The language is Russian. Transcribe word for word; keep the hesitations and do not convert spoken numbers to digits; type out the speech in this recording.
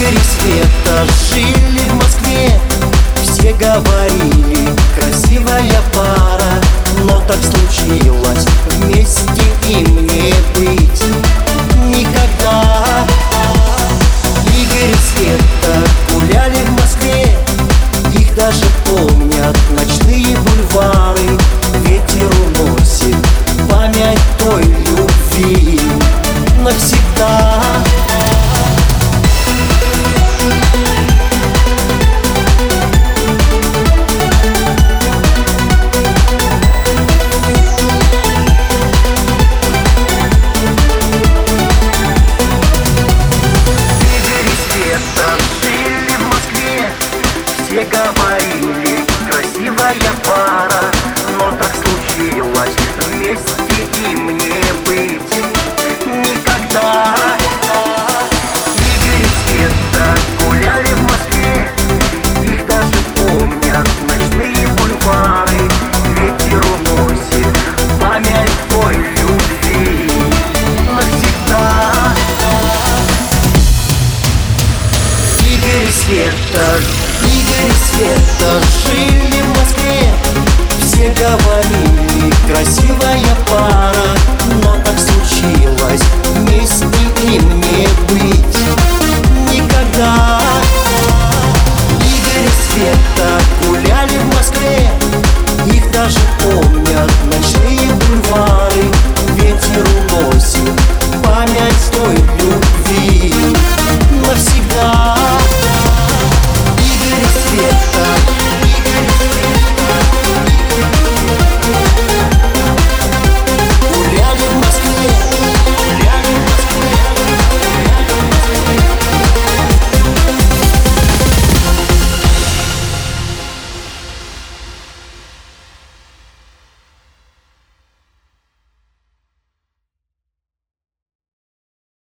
Игорь и Света жили в Москве. Все говорили, красивая пара, но так случилось, вместе им не быть никогда. Игорь и Света гуляли в Москве, их даже помнят ночные бульвары. Ветер уносит память той любви навсегда. Все говорили, красивая пара, но так случилось, вместе им не быть никогда. Игорь и Света гуляли в Москве, их даже помнят ночные бульвары. Ветер уносит память той любви навсегда. Игорь и Света, Игорь и Света жили в Москве. Все говорили, красивая пара,